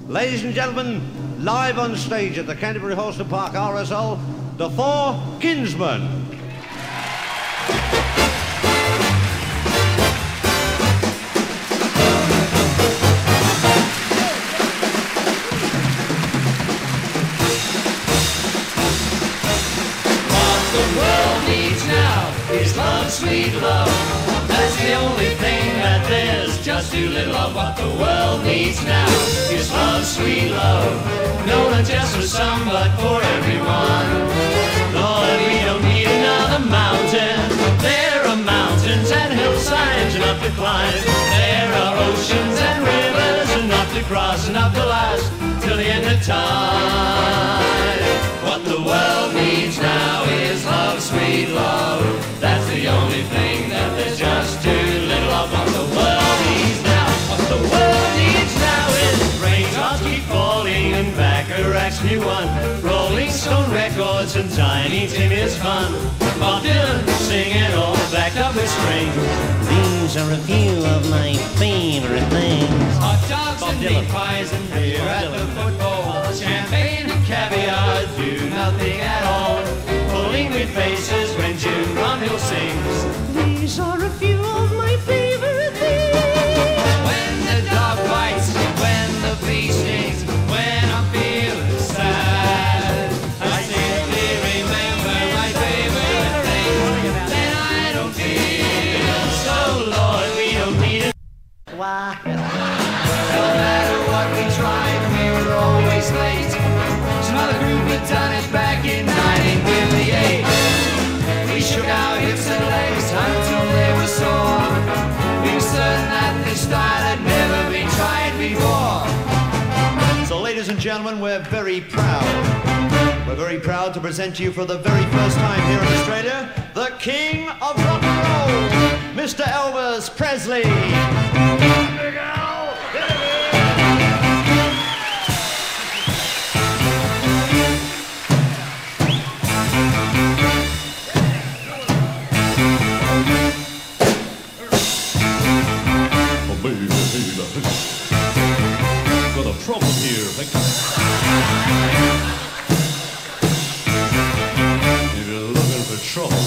Ladies and gentlemen, live on stage at the Canterbury Horse and Park RSL, the Four Kinsmen. Is love, sweet love. That's the only thing that there's just too little of. What the world needs now is love, sweet love. No, not just for some, but for everyone. Lord, we don't need another mountain. There are mountains and hillsides enough to climb. There are oceans and rivers enough to cross, enough to last till the end of time. What the world needs now is love, sweet love. That's the only thing that there's just too little of. What the world needs now, what the world needs now is raindrops keep falling and Bacharach's new one, Rolling Stone records and Tiny Timmy's fun. Bob Dylan singing all backed up with strings. These are a few of my favorite things. Hot dogs and meat pies and beer at the football. Champagne and caviar do nothing at all. Pulling with faces when June Bromhill sings. These are a few of my favorite things. When the dog bites, when the bee stings, when I'm feeling sad, I simply remember my favorite thing. Then I don't feel so, Lord, we don't need it. Why? No matter what we tried, we were always late. Some other group had done it back in 1958. We shook our hips and legs until they were sore. We were certain that this style had never been tried before. So, ladies and gentlemen, we're very proud. We're very proud to present to you for the very first time here in Australia, the King of Rock and Roll, Mr. Elvis Presley. Big Al. Got a problem here. If you're looking for trouble,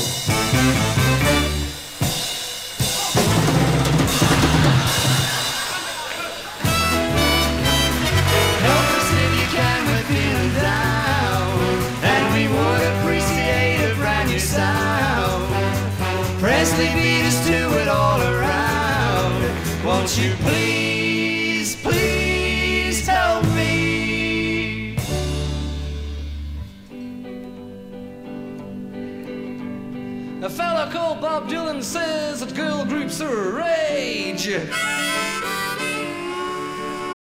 Help us if you can, we're feeling down, and we would appreciate a brand new sound. Presley beat us to it all around. Won't you please, please help me? A fella called Bob Dylan says that girl groups are a rage.